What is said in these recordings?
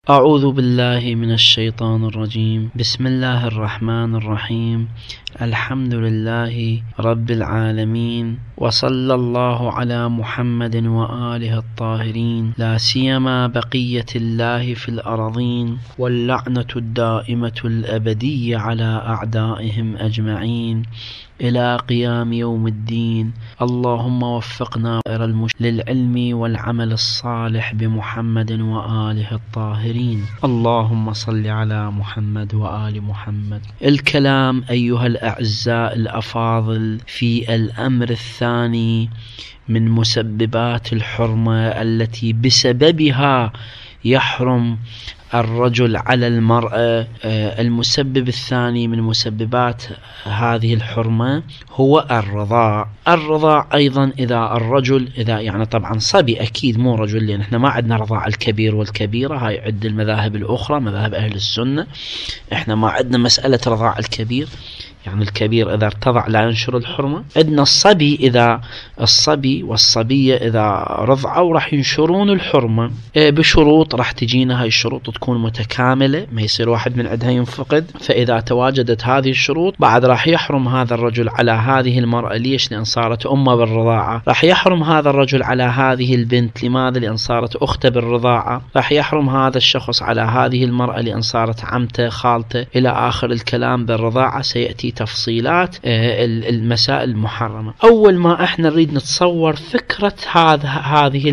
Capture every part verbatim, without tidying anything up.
أعوذ بالله من الشيطان الرجيم. بسم الله الرحمن الرحيم. الحمد لله رب العالمين، وصلى الله على محمد وآله الطاهرين، لا سيما بقية الله في الأرضين، واللعنة الدائمة الأبدية على أعدائهم أجمعين إلى قيام يوم الدين. اللهم وفقنا للعلم والعمل الصالح بمحمد وآله الطاهرين. اللهم صل على محمد وآل محمد. الكلام أيها الأعزاء الأفاضل في الأمر الثاني من مسببات الحرمة التي بسببها يحرم الرجل على المرأة. المسبب الثاني من مسببات هذه الحرمة هو الرضاع. الرضاع أيضا إذا الرجل إذا يعني طبعا صبي، أكيد مو رجل، لأن احنا ما عندنا رضاع الكبير والكبيرة، هاي عد المذاهب الأخرى مذاهب أهل السنة. احنا ما عندنا مسألة رضاع الكبير، يعني الكبير إذا ارتضع لا ينشر الحرمة. عندنا الصبي، إذا الصبي والصبية إذا رضعوا راح ينشرون الحرمة بشروط راح تجينا. هاي الشروط تكون متكاملة، ما يصير واحد من عندها ينفقد. فإذا تواجدت هذه الشروط بعد راح يحرم هذا الرجل على هذه المرأة. ليش؟ لأن صارت أمه بالرضاعة. راح يحرم هذا الرجل على هذه البنت. لماذا؟ لأن صارت أخته بالرضاعة. راح يحرم هذا الشخص على هذه المرأة لأن صارت عمته خالته إلى آخر الكلام بالرضاعة. سيأتي تفصيلات المسائل المحرمة. أول ما احنا نريد نتصور فكرة هذا هذه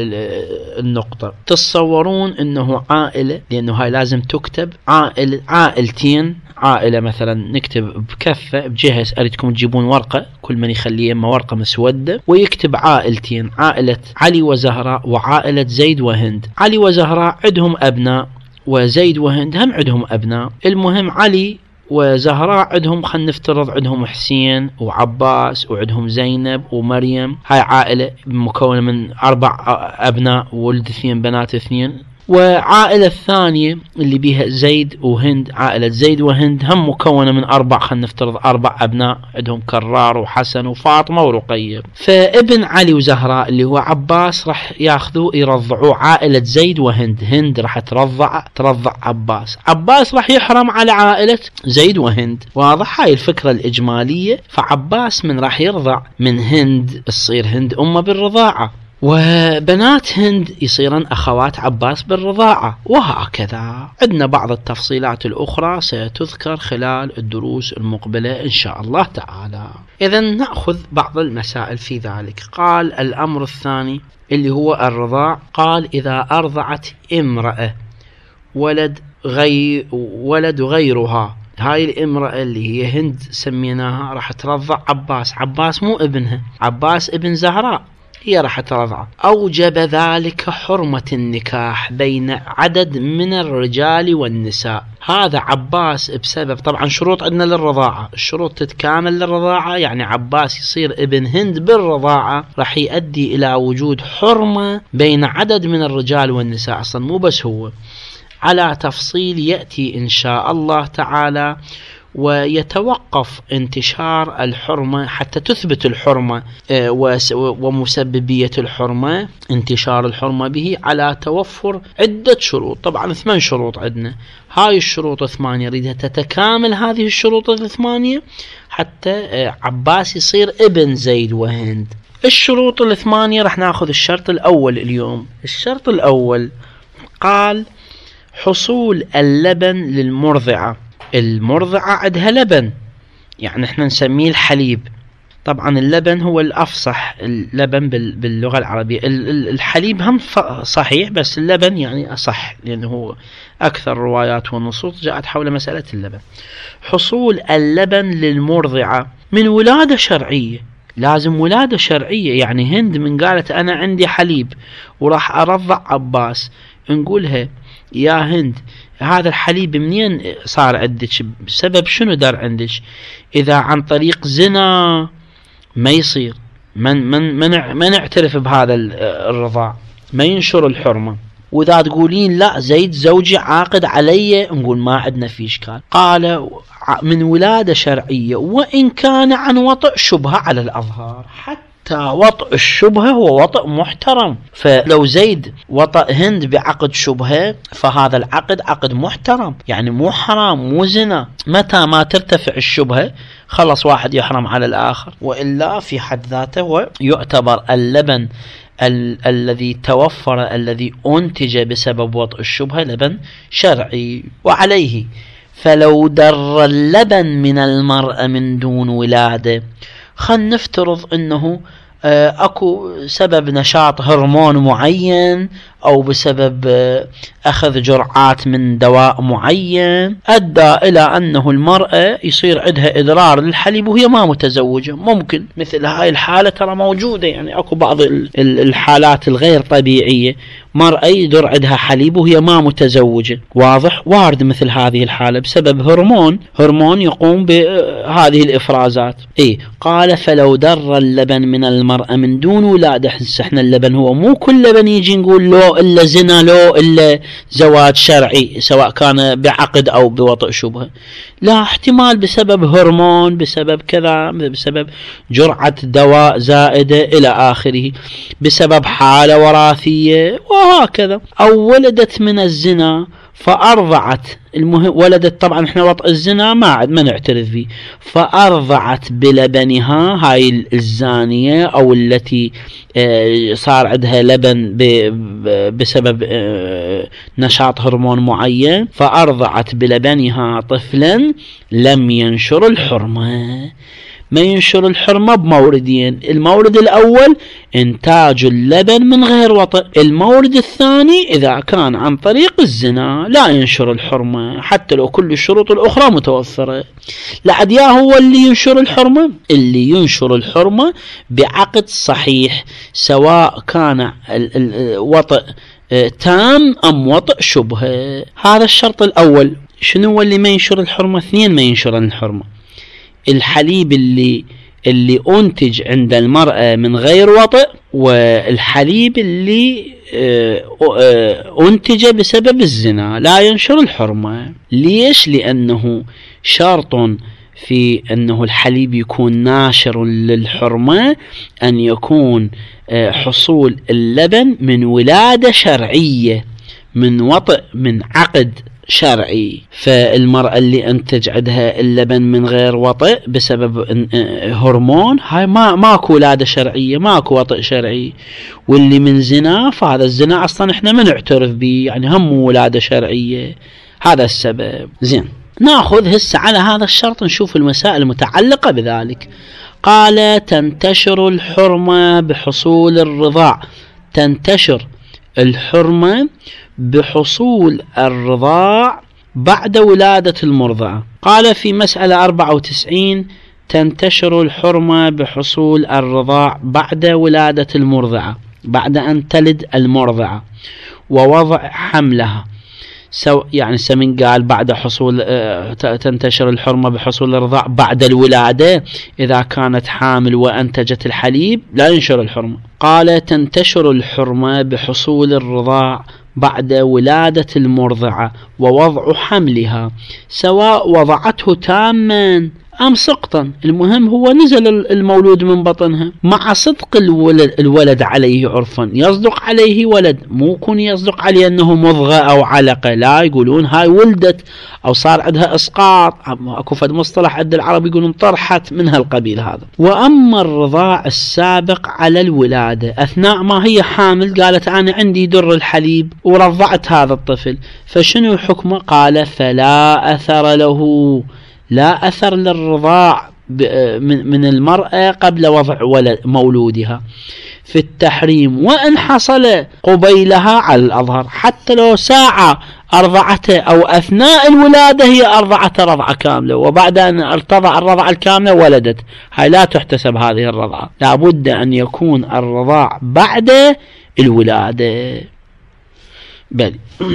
النقطة، تتصورون انه عائلة، لانه هاي لازم تكتب عائلة عائلتين. عائلة مثلا نكتب بكفة بجهة، أريدكم تجيبون ورقة كل من يخليه إما ورقة مسودة ويكتب عائلتين، عائلة علي وزهراء وعائلة زيد وهند. علي وزهراء عندهم أبناء، وزيد وهند هم عندهم أبناء. المهم علي وزهراء عندهم، خلينا نفترض عندهم حسين وعباس وعندهم زينب ومريم. هاي عائلة مكونة من أربع أبناء وولد اثنين بنات اثنين. وعائلة الثانية اللي بيها زيد وهند، عائلة زيد وهند هم مكونة من أربع، خلينا نفترض أربع أبناء، عندهم كرار وحسن وفاطمة ورقية. فابن علي وزهراء اللي هو عباس راح ياخذوا يرضعوا عائلة زيد وهند. هند راح ترضع ترضع عباس. عباس راح يحرم على عائلة زيد وهند. واضح هاي الفكرة الإجمالية. فعباس من راح يرضع من هند تصير هند أمه بالرضاعة، وبنات هند يصيرن أخوات عباس بالرضاعة، وهكذا. عندنا بعض التفصيلات الأخرى ستذكر خلال الدروس المقبلة إن شاء الله تعالى. إذن نأخذ بعض المسائل في ذلك. قال الأمر الثاني اللي هو الرضاع. قال إذا أرضعت امرأة ولد غير ولد غيرها، هاي الامرأة اللي هي هند سميناها راح ترضع عباس. عباس مو ابنها، عباس ابن زهراء، هي راح ترضع. أوجب ذلك حرمة النكاح بين عدد من الرجال والنساء. هذا عباس بسبب طبعا شروط عندنا للرضاعة، الشروط تتكامل للرضاعة، يعني عباس يصير ابن هند بالرضاعة راح يؤدي إلى وجود حرمة بين عدد من الرجال والنساء. أصلا مو بس هو، على تفصيل يأتي إن شاء الله تعالى. ويتوقف انتشار الحرمة حتى تثبت الحرمة ومسببية الحرمة، انتشار الحرمة به على توفر عدة شروط. طبعا ثمان شروط عندنا، هاي الشروط الثمانية يريدها تتكامل هذه الشروط الثمانية حتى عباس يصير ابن زيد وهند. الشروط الثمانية راح ناخذ الشرط الأول اليوم. الشرط الأول قال حصول اللبن للمرضعة. المرضعة عندها لبن، يعني احنا نسميه الحليب. طبعا اللبن هو الأفصح، اللبن باللغة العربية. الحليب هم صحيح، بس اللبن يعني أصح لأنه هو أكثر الروايات والنصوص جاءت حول مسألة اللبن. حصول اللبن للمرضعة من ولادة شرعية، لازم ولادة شرعية. يعني هند من قالت أنا عندي حليب وراح أرضع عباس، نقولها يا هند هذا الحليب منين صار عندك؟ بسبب شنو دار عندك؟ إذا عن طريق زنا ما يصير، من من من ما نعترف بهذا الرضاع، ما ينشر الحرمة. وإذا تقولين لا زيد زوجي عاقد علي، نقول ما عندنا في إشكال. قال من ولادة شرعية وإن كان عن وطئ شبهة على الأظهار، حتى حتى وطئ الشبهة هو وطئ محترم. فلو زيد وطئ هند بعقد شبهة فهذا العقد عقد محترم، يعني مو حرام مو زنا. متى ما ترتفع الشبهة خلص واحد يحرم على الآخر، وإلا في حد ذاته يعتبر اللبن ال الذي توفر الذي أنتج بسبب وطئ الشبهة لبن شرعي. وعليه فلو در اللبن من المرأة من دون ولادة، خلينا نفترض أنه أكو سبب نشاط هرمون معين أو بسبب أخذ جرعات من دواء معين أدى إلى أنه المرأة يصير عندها إضرار للحليب وهي ما متزوجة. ممكن مثل هاي الحالة ترى موجودة، يعني أكو بعض الحالات الغير طبيعية مرأة يدر عندها حليب وهي ما متزوجة، واضح، وارد مثل هذه الحالة بسبب هرمون هرمون يقوم بهذه الإفرازات. إيه قال فلو در اللبن من المرأة من دون ولادة. احنا اللبن هو مو كل لبن يجي نقول لو إلا زنا لو إلا زواج شرعي سواء كان بعقد أو بوطئ شبهة، لا، احتمال بسبب هرمون بسبب كذا بسبب جرعة دواء زائدة إلى آخره بسبب حالة وراثية وهكذا. أو ولدت من الزنا فأرضعت، المهم ولدت، طبعا احنا وطئ الزنا ما عاد ما نعترف به، فأرضعت بلبنها هاي الزانية أو التي صار عندها لبن بسبب نشاط هرمون معين، فأرضعت بلبنها طفلا لم ينشر الحرمة. ما ينشر الحرمة بموردين، المورد الأول إنتاج اللبن من غير وطئ، المورد الثاني إذا كان عن طريق الزنا لا ينشر الحرمة حتى لو كل الشروط الأخرى متوفرة. لعد يا هو اللي ينشر الحرمة، اللي ينشر الحرمة بعقد صحيح سواء كان الوطئ تام أم وطئ شبهة. هذا الشرط الأول. شنو هو اللي ما ينشر الحرمة؟ اثنين ما ينشر الحرمة: الحليب اللي اللي أنتج عند المرأة من غير وطئ، والحليب اللي أنتج بسبب الزنا لا ينشر الحرمة. ليش؟ لأنه شرط في أنه الحليب يكون ناشر للحرمة أن يكون حصول اللبن من ولادة شرعية، من وطئ، من عقد شرعي. فالمرأة اللي انتج عندها اللبن من غير وطئ بسبب هرمون، هاي ما ماكو ولادة شرعية، ماكو وطئ شرعي. واللي من زنا فهذا الزنا اصلا احنا ما نعترف به، يعني هم ولادة شرعية. هذا السبب. زين، ناخذ هسه على هذا الشرط نشوف المسائل المتعلقة بذلك. قال تنتشر الحرمة بحصول الرضاع. تنتشر الحرمة بحصول الرضاع بعد ولادة المرضعة. قال في مسألة أربعة وتسعين تنتشر الحرمة بحصول الرضاع بعد ولادة المرضعة، بعد أن تلد المرضعة ووضع حملها. سو يعني سمن قال بعد حصول اه تنتشر الحرمة بحصول الرضاع بعد الولادة، إذا كانت حامل وأنتجت الحليب لا ينشر الحرمة. قال تنتشر الحرمة بحصول الرضاع بعد ولادة المرضعة ووضع حملها، سواء وضعته تاما أم سقطا، المهم هو نزل المولود من بطنها. مع صدق الولد, الولد عليه عرفا، يصدق عليه ولد، مو يكون يصدق عليه أنه مضغة أو علقة، لا، يقولون هاي ولدت أو صار عندها إسقاط، أكو فد مصطلح عند العرب يقولون طرحت، من هالقبيل هذا. وأما الرضاع السابق على الولادة أثناء ما هي حامل، قالت أنا عندي در الحليب ورضعت هذا الطفل، فشنو حكمه؟ قال فلا أثر له، لا أثر للرضاع من المرأة قبل وضع ولد مولودها في التحريم، وإن حصل قبيلها على الأظهر، حتى لو ساعة أرضعته أو أثناء الولادة هي أرضعته رضعة كاملة وبعد أن ارتضع الرضعة الكاملة ولدت، هاي لا تحتسب هذه الرضعة، لابد أن يكون الرضاع بعد الولادة. بل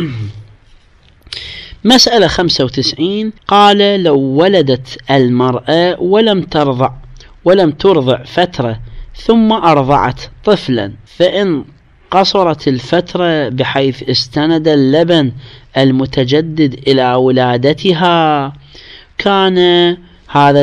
مسألة خمسة وتسعين قال لو ولدت المرأة ولم ترضع ولم ترضع فترة ثم أرضعت طفلا، فإن قصرت الفترة بحيث استند اللبن المتجدد إلى ولادتها، كان هذا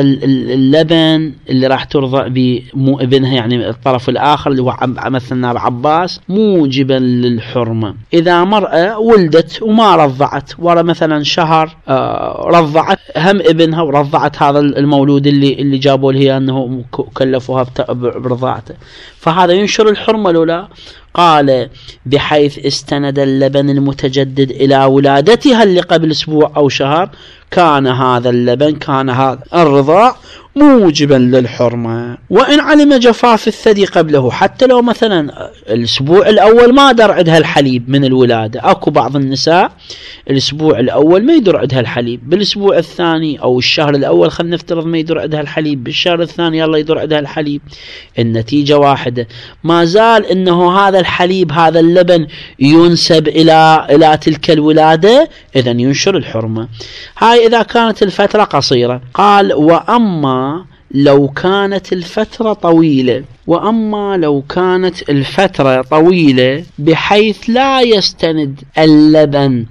اللبن اللي راح ترضع به مو ابنها يعني الطرف الآخر اللي هو مثلنا بعباس موجبا للحرمة. إذا مرأة ولدت وما رضعت ورا مثلا شهر آه رضعت هم ابنها ورضعت هذا المولود اللي اللي جابوا لها أنه كلفوها برضاعته، فهذا ينشر الحرمة لولا؟ قال بحيث استند اللبن المتجدد إلى ولادتها اللي قبل أسبوع أو شهر كان هذا اللبن كان هذا الرضاع موجبا للحرمة. وإن علم جفاف الثدي قبله، حتى لو مثلا الأسبوع الأول ما در عندها الحليب من الولادة، أكو بعض النساء الأسبوع الأول ما يدر عندها الحليب، بالأسبوع الثاني أو الشهر الأول خلينا نفترض ما يدر عندها الحليب، بالشهر الثاني يلا يدر عندها الحليب، النتيجة واحدة، ما زال إنه هذا الحليب هذا اللبن ينسب إلى إلى تلك الولادة، إذن ينشر الحرمة. هاي إذا كانت الفترة قصيرة. قال وأما لو كانت الفترة طويلة، وأما لو كانت الفترة طويلة بحيث لا يستند اللبن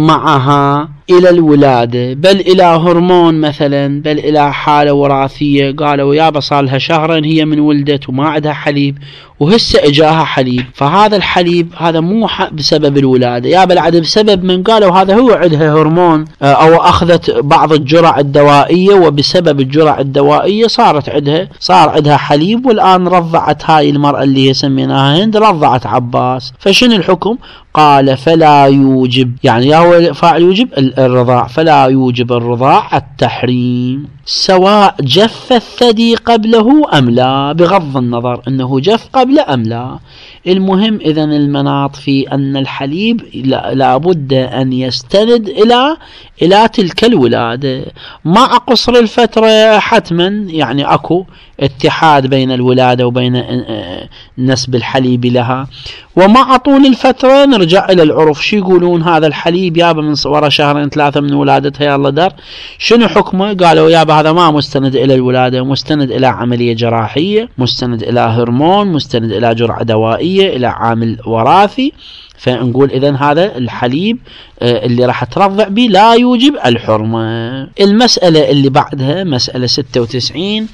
معها إلى الولادة بل إلى هرمون مثلا، بل إلى حالة وراثية، قالوا يابا صار لها شهرين هي من ولدت وما عندها حليب وهسه إجاها حليب، فهذا الحليب هذا مو بسبب الولادة يا بل عاد بسبب من قالوا هذا هو عندها هرمون أو أخذت بعض الجرع الدوائية وبسبب الجرع الدوائية صارت عندها صار عندها حليب، والآن رضعت هاي المرأة اللي هي سميناها هند رضعت عباس، فشن الحكم؟ قال فلا يوجب، يعني يا هو فاعل يوجب الرضاع، فلا يوجب الرضاع التحريم سواء جف الثدي قبله أم لا، بغض النظر أنه جف قبل أم لا. المهم إذن المناط في أن الحليب لابد أن يستند إلى إلى تلك الولادة مع قصر الفترة حتما، يعني أكو اتحاد بين الولادة وبين نسب الحليب لها، ومع طول الفترة نرجع إلى العرف شو يقولون هذا الحليب يابا من ورا شهرين ثلاثة من ولادتها يلا در شنو حكمه؟ قالوا يابا هذا ما مستند إلى الولادة، مستند إلى عملية جراحية، مستند إلى هرمون، مستند إلى جرعة دوائية، إلى عامل وراثي، فنقول إذن هذا الحليب اللي راح ترضع به لا يوجب الحرمة. المسألة اللي بعدها مسألة ستة وتسعين،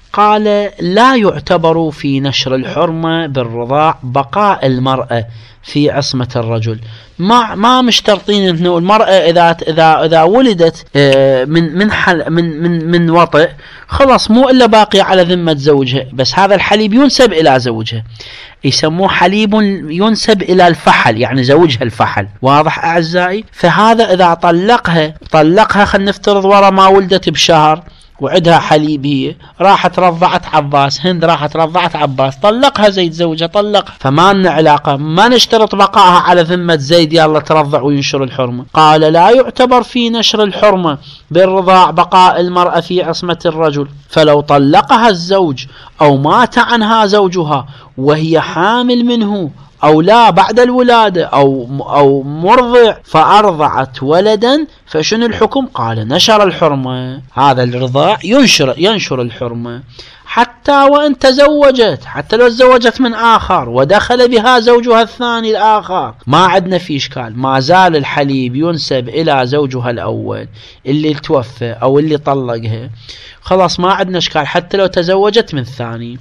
قال لا يعتبر في نشر الحرمة بالرضاع بقاء المرأة في عصمة الرجل. ما ما مشترطين انه المرأة اذا اذا اذا ولدت من من حل من من من وطئ خلاص مو الا باقي على ذمة زوجها، بس هذا الحليب ينسب الى زوجها، يسموه حليب ينسب الى الفحل، يعني زوجها الفحل، واضح اعزائي؟ فهذا اذا طلقها طلقها خلينا نفترض ورا ما ولدت بشهر وعدها حليب، هي راحت رضعت عباس، هند راحت رضعت عباس، طلقها زيد زوجها طلقها، فما لنا علاقة، ما نشترط بقائها على ذمة زيد يلا ترضع وينشر الحرمة. قال لا يعتبر في نشر الحرمة بالرضاع بقاء المرأة في عصمة الرجل، فلو طلقها الزوج أو مات عنها زوجها وهي حامل منه أو لا بعد الولادة أو أو مرضع فأرضعت ولدا فشن الحكم؟ قال نشر الحرمة، هذا الرضاع ينشر ينشر الحرمة حتى وإن تزوجت، حتى لو تزوجت من آخر ودخل بها زوجها الثاني الآخر ما عندنا في إشكال، ما زال الحليب ينسب إلى زوجها الأول اللي توفى أو اللي طلقها، خلاص ما عندنا إشكال حتى لو تزوجت من ثاني.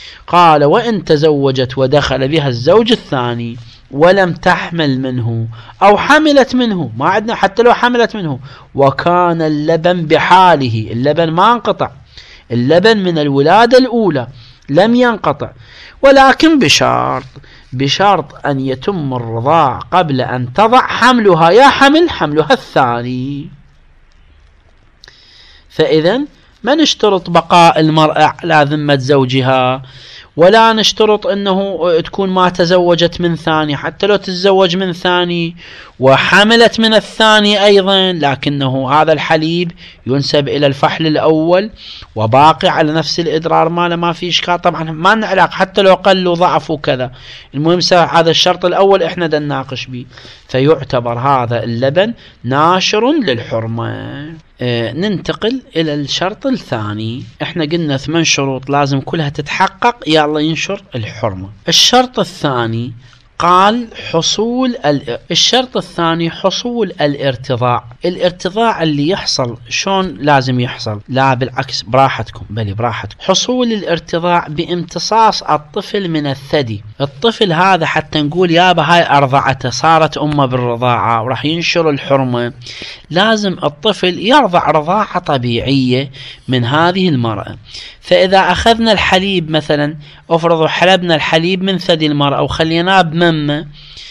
قال وإن تزوجت ودخل بها الزوج الثاني ولم تحمل منه أو حملت منه، ما عندنا حتى لو حملت منه، وكان اللبن بحاله، اللبن ما انقطع، اللبن من الولادة الأولى لم ينقطع، ولكن بشرط بشرط أن يتم الرضاع قبل أن تضع حملها، يا حمل حملها الثاني. فإذن ما نشترط بقاء المرأة على ذمة زوجها، ولا نشترط أنه تكون ما تزوجت من ثاني، حتى لو تتزوج من ثاني وحملت من الثاني أيضا، لكنه هذا الحليب ينسب إلى الفحل الأول وباقي على نفس الإدرار ماله، ما في إشكال. طبعا ما نعلاق حتى لو قل وضعف وكذا، المهم هذا الشرط الأول إحنا دا نناقش به، فيعتبر هذا اللبن ناشر للحرمة. آه ننتقل إلى الشرط الثاني، إحنا قلنا ثمان شروط لازم كلها تتحقق يلا ينشر الحرمة. الشرط الثاني قال حصول الشرط الثاني حصول الارتضاع. الارتضاع اللي يحصل شلون لازم يحصل؟ لا بالعكس، براحتكم، بلي براحتكم. حصول الارتضاع بامتصاص الطفل من الثدي. الطفل هذا حتى نقول يابا هاي أرضعته، صارت أمه بالرضاعة وراح ينشر الحرمة، لازم الطفل يرضع رضاعة طبيعية من هذه المرأة. فإذا أخذنا الحليب مثلا، أفرضوا حلبنا الحليب من ثدي المرأة وخليناه بممة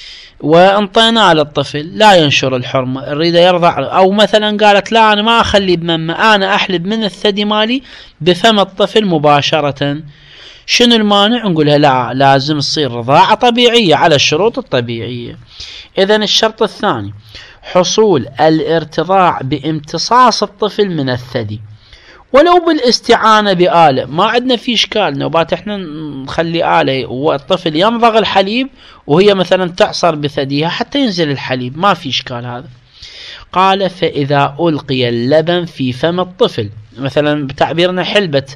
وانطيناه للطفل، لا ينشر الحرمة، الريده يرضع. أو مثلا قالت لا أنا ما أخلي بممة، أنا أحلب من الثدي مالي بفم الطفل مباشرة، شنو المانع؟ نقولها لا، لازم تصير رضاعة طبيعية على الشروط الطبيعية. إذن الشرط الثاني حصول الارتضاع بامتصاص الطفل من الثدي، ولو بالاستعانة بآلة، ما عندنا في إشكال. نوبات إحنا نخلي آلة والطفل يمضغ الحليب وهي مثلا تعصر بثديها حتى ينزل الحليب، ما في إشكال هذا. قال فإذا ألقي اللبن في فم الطفل، مثلا بتعبيرنا حلبت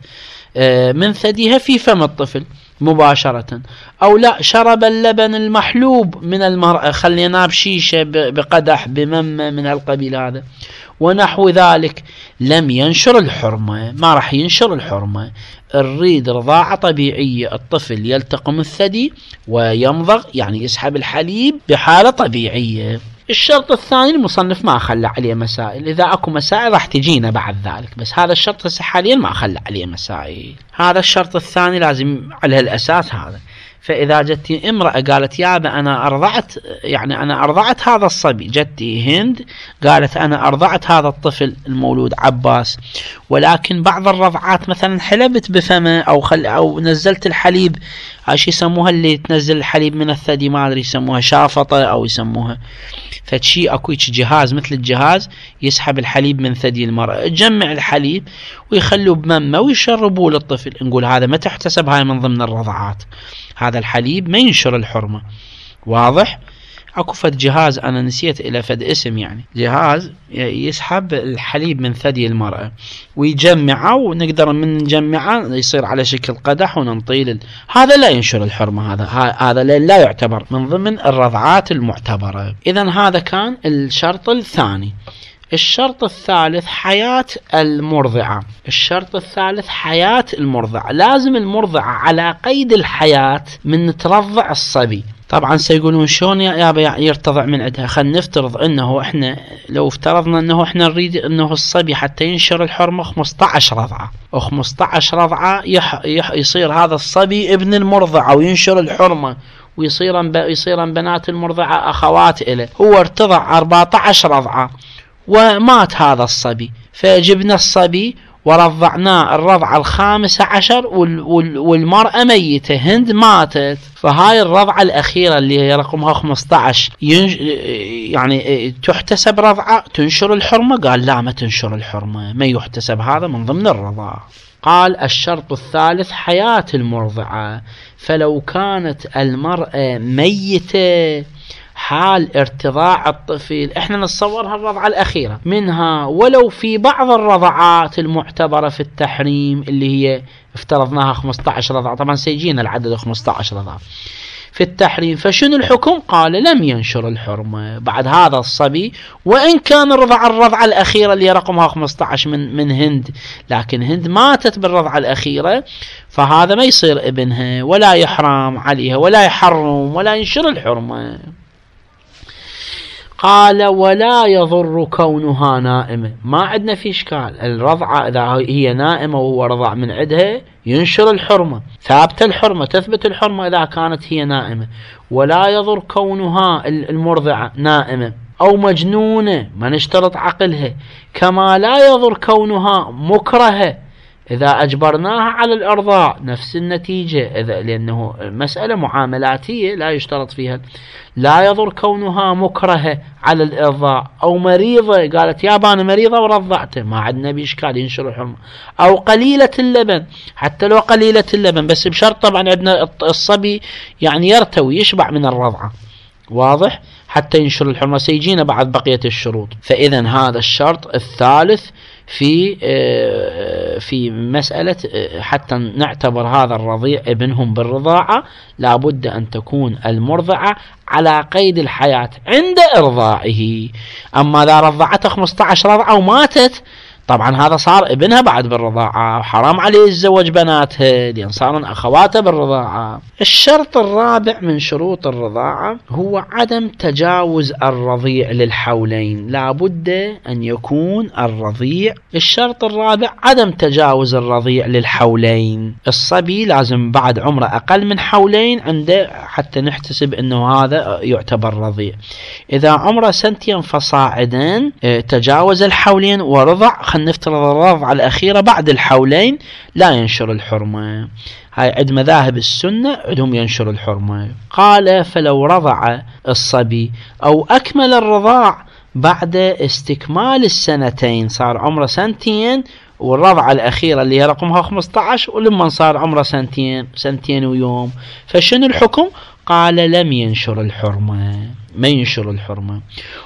من ثديها في فم الطفل مباشرة، أو لا شرب اللبن المحلوب من المرأة، خليناه بشيشة بقدح بممة من القبيل هذا ونحو ذلك، لم ينشر الحرمة، ما راح ينشر الحرمة. الريد رضاعة طبيعية، الطفل يلتقم الثدي ويمضغ يعني يسحب الحليب بحالة طبيعية. الشرط الثاني المصنف ما خلى عليه مسائل، إذا أكو مسائل راح تجينا بعد ذلك، بس هذا الشرط هسه حاليا ما خلى عليه مسائل. هذا الشرط الثاني لازم على الأساس هذا. فإذا جتي امرأة قالت يابا أنا أرضعت، يعني أنا أرضعت هذا الصبي، جتي هند قالت أنا أرضعت هذا الطفل المولود عباس، ولكن بعض الرضعات مثلا حلبت بفمه أو خل أو نزلت الحليب، ايش يسموها اللي تنزل الحليب من الثدي، ما أدري يسموها شافطة أو يسموها فتشي، أكو جهاز مثل الجهاز يسحب الحليب من ثدي المرأة، تجمع الحليب ويخلوه بممة ويشربوه للطفل، نقول هذا ما تحتسب هاي من ضمن الرضعات، هذا الحليب ما ينشر الحرمة. واضح؟ اكو فد جهاز انا نسيت الى فد اسم، يعني جهاز يسحب الحليب من ثدي المرأة ويجمعه، ونقدر من نجمعه يصير على شكل قدح وننطيل، هذا لا ينشر الحرمة، هذا هذا لا يعتبر من ضمن الرضعات المعتبرة. اذا هذا كان الشرط الثاني. الشرط الثالث حياة المرضعة. الشرط الثالث حياة المرضعة، لازم المرضعة على قيد الحياة من ترضع الصبي. طبعا سيقولون شلون يا يابا يرتضع من عندها؟ خلينا نفترض انه احنا لو افترضنا انه احنا نريد انه الصبي حتى ينشر الحرمة خمسة عشر رضعة، وخمسة عشر رضعة يح يح يصير هذا الصبي ابن المرضعة وينشر الحرمة، ويصيرن يصيرن بنات المرضعة اخوات له، هو ارتضع أربعة عشر رضعة ومات هذا الصبي، فجبنا الصبي ورضعناه الرضعة الخامسة عشر والمرأة ميتة، هند ماتت، فهاي الرضعة الأخيرة اللي هي رقمها خمسة عشر يعني تحتسب رضعة تنشر الحرمة؟ قال لا ما تنشر الحرمة، ما يحتسب هذا من ضمن الرضاعة. قال الشرط الثالث حياة المرضعة، فلو كانت المرأة ميتة حال ارتضاع الطفل، احنا نتصورها الرضعة الأخيرة منها، ولو في بعض الرضعات المعتبرة في التحريم اللي هي افترضناها خمسة عشر رضعة، طبعا سيجينا العدد خمسة عشر رضعة في التحريم، فشنو الحكم؟ قال لم ينشر الحرمة بعد هذا الصبي، وإن كان الرضعة الرضعة الأخيرة اللي رقمها خمسة عشر من, من هند، لكن هند ماتت بالرضعة الأخيرة، فهذا ما يصير ابنها ولا يحرم عليها ولا يحرم ولا ينشر الحرمة. قال ولا يضر كونها نائمة، ما عندنا في إشكال، الرضعة إذا هي نائمة وهو رضع من عندها ينشر الحرمة، ثابتة الحرمة، تثبت الحرمة إذا كانت هي نائمة. ولا يضر كونها المرضعة نائمة أو مجنونة، ما نشترط عقلها، كما لا يضر كونها مكرهة إذا أجبرناها على الإرضاع، نفس النتيجة، إذا لأنه مسألة معاملاتية لا يشترط فيها. لا يضر كونها مكرهة على الإرضاع، أو مريضة قالت يابا أنا مريضة ورضعته، ما عندنا بإشكال ينشر الحرمة. أو قليلة اللبن، حتى لو قليلة اللبن بس بشرط طبعا عندنا الصبي يعني يرتوي يشبع من الرضعة، واضح، حتى ينشر الحرمة، سيجينا بعد بقية الشروط. فإذا هذا الشرط الثالث في في مسألة حتى نعتبر هذا الرضيع ابنهم بالرضاعة لابد أن تكون المرضعة على قيد الحياة عند إرضاعه. أما إذا رضعته خمسة عشر رضعة وماتت طبعا هذا صار ابنها بعد بالرضاعة، وحرام عليه يتزوج بناتها لأن صارن أخواته بالرضاعة. الشرط الرابع من شروط الرضاعة هو عدم تجاوز الرضيع للحولين، لا بد أن يكون الرضيع. الشرط الرابع عدم تجاوز الرضيع للحولين. الصبي لازم بعد عمره أقل من حولين عنده حتى نحتسب أنه هذا يعتبر رضيع. إذا عمره سنتين فصاعدا تجاوز الحولين ورضع، نفترض الرضعة الأخيرة بعد الحولين لا ينشر الحرمة. هاي عد مذاهب السنة عندهم ينشر الحرمة. قال فلو رضع الصبي أو أكمل الرضاع بعد استكمال السنتين، صار عمره سنتين والرضعة الأخيرة اللي هي رقمها خمسة عشر ولما صار عمره سنتين سنتين ويوم، فشنو الحكم؟ قال لم ينشر الحرمة، ما ينشر الحرمة.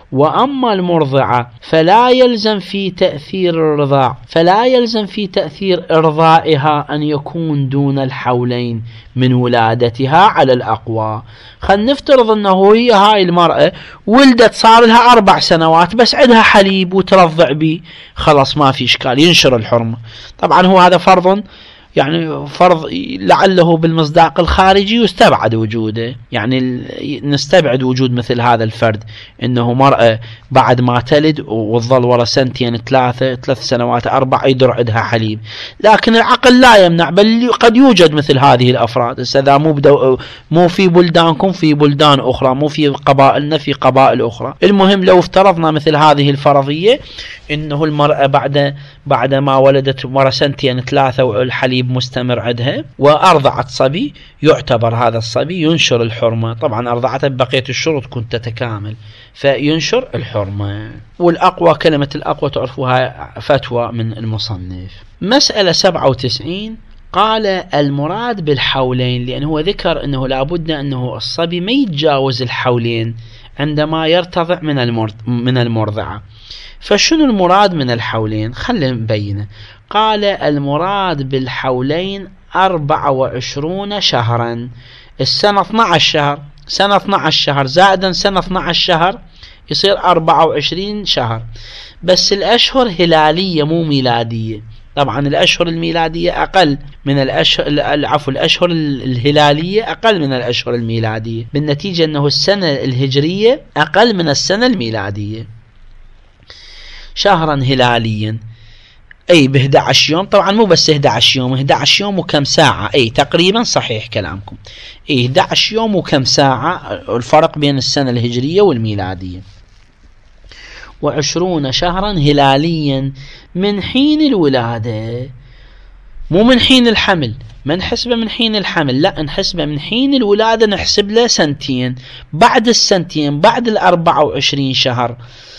وأما المرضعة فلا يلزم في تأثير الرضاع فلا يلزم في تأثير إرضائها أن يكون دون الحولين من ولادتها على الأقوى. خل نفترض أنه هي هاي المرأة ولدت صار لها أربع سنوات بس عندها حليب وترضع به، خلاص ما في إشكال ينشر الحرمة. طبعا هو هذا فرض يعني فرض لعله بالمصداق الخارجي يستبعد وجوده، يعني نستبعد وجود مثل هذا الفرد انه مرأة بعد ما تلد وظل ورا سنتين ثلاثة ثلاث سنوات أربع يدر عندها حليب، لكن العقل لا يمنع بل قد يوجد مثل هذه الأفراد. إذا مو بدو مو في بلدانكم في بلدان أخرى، مو في قبائلنا في قبائل أخرى. المهم لو افترضنا مثل هذه الفرضية انه المرأة بعد بعد ما ولدت ورا سنتين ثلاثة والحليب مستمر عندها وأرضعت صبي، يعتبر هذا الصبي ينشر الحرمة. طبعا أرضعته ببقية الشروط كنت تتكامل فينشر الحرمة. والأقوى كلمة الأقوى تعرفوها فتوى من المصنف. مسألة سبعة وتسعين قال المراد بالحولين، لأنه هو ذكر أنه لابد أنه الصبي ما يتجاوز الحولين عندما يرتضع من من المرضعة. فشنو المراد من الحولين؟ خلينا نبينه. قال المراد بالحولين أربعة وعشرون شهرا، السنة اثني عشر شهر، سنة اثني عشر شهر زائدا سنة اثني عشر شهر يصير أربعة وعشرين شهر، بس الأشهر هلالية مو ميلادية. طبعا الأشهر الميلادية أقل من الأشهر العفو الأشهر الهلالية أقل من الأشهر الميلادية، بالنتيجة أنه السنة الهجرية أقل من السنة الميلادية. شهرا هلاليا أي ب إحدى عشر يوم، طبعا مو بس إحدى عشر يوم، إحدى عشر يوم وكم ساعة، أي تقريبا صحيح كلامكم، أي إحدى عشر يوم وكم ساعة الفرق بين السنة الهجرية والميلادية. وعشرون شهرا هلاليا من حين الولادة، مو من حين الحمل، ما نحسبه من حين الحمل، لا نحسبه من حين الولادة، نحسب له سنتين. بعد السنتين بعد الأربعة وعشرين شهر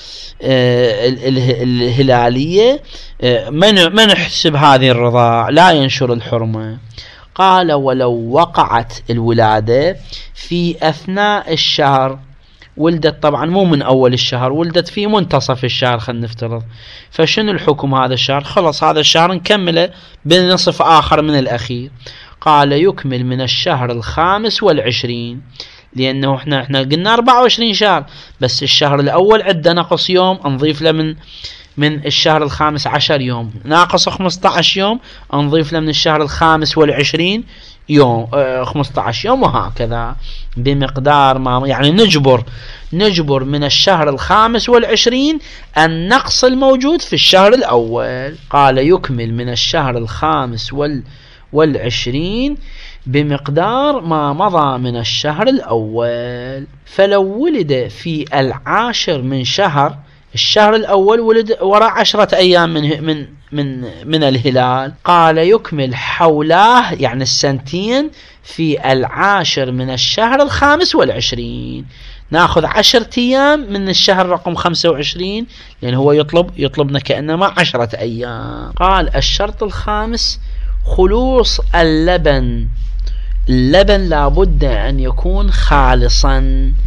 الهلالية ما نحسب هذه الرضاع، لا ينشر الحرمة. قال ولو وقعت الولادة في أثناء الشهر، ولدت طبعا مو من أول الشهر، ولدت في منتصف الشهر خلينا نفترض، فشنو الحكم هذا الشهر؟ خلص هذا الشهر نكمله بنصف آخر من الأخير. قال يكمل من الشهر الخامس والعشرين، لأنه احنا احنا قلنا أربعة وعشرين شهر، بس الشهر الأول عندنا نقص يوم نضيف له من من الشهر الخامس عشر يوم، ناقص خمسة عشر يوم نضيف له من الشهر الخامس والعشرين يوم اه خمسة عشر يوم، وهكذا بمقدار ما يعني نجبر نجبر من الشهر الخامس والعشرين النقص الموجود في الشهر الأول. قال يكمل من الشهر الخامس وال والعشرين بمقدار ما مضى من الشهر الأول. فلو ولد في العاشر من شهر، الشهر الأول ولد وراء عشرة أيام من من من من الهلال، قال يكمل حولاه يعني السنتين في العاشر من الشهر الخامس والعشرين، ناخذ عشرة أيام من الشهر رقم خمسة وعشرين، لأن هو يطلب يطلبنا كأنما عشرة أيام. قال الشرط الخامس خلوص اللبن، اللبن لابد أن يكون خالصا.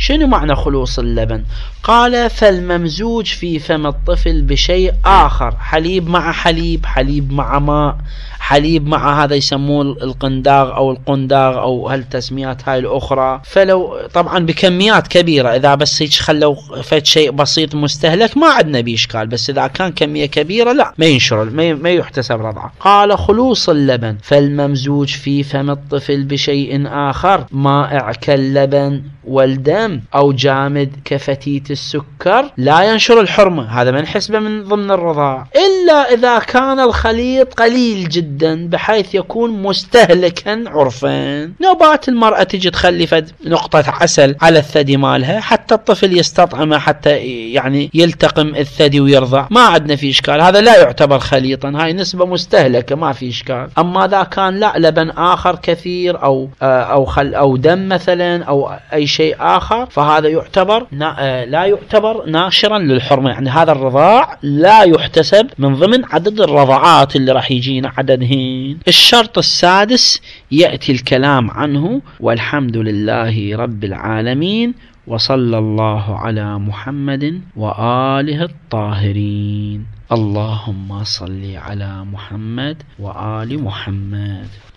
شنو معنى خلوص اللبن؟ قال فالممزوج في فم الطفل بشيء آخر، حليب مع حليب، حليب مع ماء، حليب مع هذا يسموه القنداغ أو القنداغ أو هالتسميات هاي الأخرى. فلو طبعا بكميات كبيرة، إذا بس هيك خلوا فد شيء بسيط مستهلك ما عندنا بإشكال، بس إذا كان كمية كبيرة لا ما ينشر، ما يحتسب رضعه. قال خلوص اللبن فالممزوج في فم الطفل بشيء آخر، مائع كاللبن والدم أو جامد كفتيت السكر لا ينشر الحرمة، هذا من حسبه من ضمن الرضاع، إلا إذا كان الخليط قليل جدا بحيث يكون مستهلكا عرفا. نوبات المرأة تجي تخلي فد نقطة عسل على الثدي مالها حتى الطفل يستطعمه، حتى يعني يلتقم الثدي ويرضع، ما عندنا في إشكال، هذا لا يعتبر خليطا، هاي نسبة مستهلكة ما في إشكال. أما إذا كان لا لبن آخر كثير أو أو خل أو دم مثلا أو أي شيء آخر، فهذا يعتبر لا يعتبر ناشرا للحرمة، يعني هذا الرضاع لا يحتسب من ضمن عدد الرضعات اللي راح يجينا عددهن. الشرط السادس يأتي الكلام عنه، والحمد لله رب العالمين، وصلى الله على محمد وآله الطاهرين. اللهم صل على محمد وآل محمد.